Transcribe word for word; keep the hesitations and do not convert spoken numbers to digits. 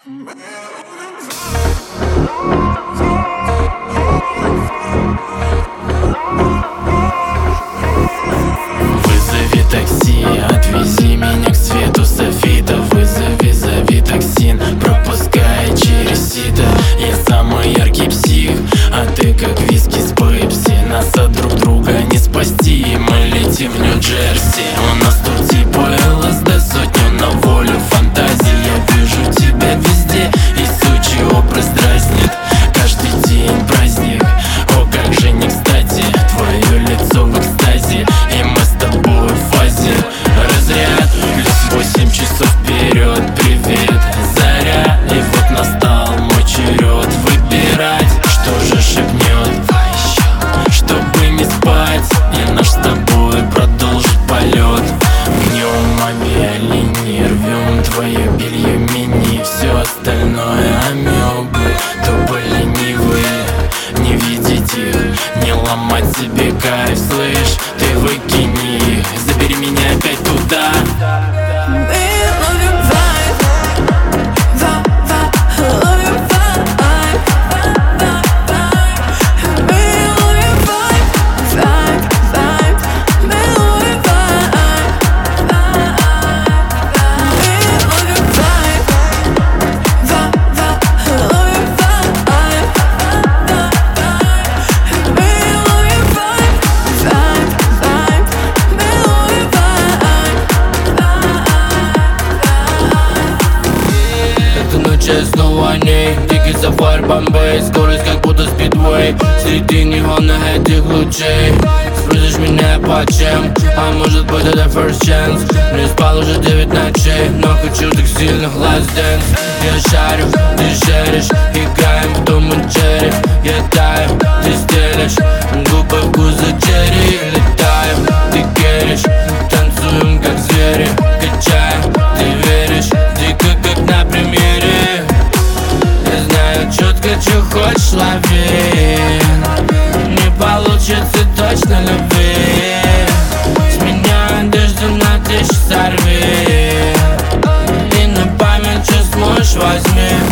Вызови такси, отвези меня к свету софита. Вызови, зови токсин, пропускай через сито. Я самый яркий псих, а ты как виски с пепси. Нас от друг друга не спасти, мы летим в Нью-Джерси. У нас тут типа эл эс дэ, сотню на волю фантазии. Я вижу тебя везде, и сучий образ дразнит. Каждый день праздник, о как же не кстати. Твое лицо в экстазе, и мы с тобой в фазе. Разряд, плюс восемь часов вперед. Привет, заря, и вот настал мой черед выбирать, что же шепнет, чтобы не спать, и наш с тобой продолжит полет. Гнем авиалинии, рвем твое белье мини. Все остальное амебы, тупо ленивые. Не видеть их, не ломать себе кайф. Слышь, ты выкини их, забери меня опять туда. Снова о ней, дикий сафари Бомбей. Скорость как будто спидвей, среди неонных этих лучей. Спросишь меня по чем, а может быть это first chance. Не спал уже девять ночей, но хочу так сильно last dance. Я шарю, ты шеришь, играем в Том и Джерри. Я таю, ты стелишь, губы вкуса черри. Летаем, ты керишь, танцуем как звери. Качаем, ты веришь, дико как на примере. Четко, что хочешь, лови. Не получится точно любви. С меня одежду на тысячу сорви. И на память, что сможешь, возьми.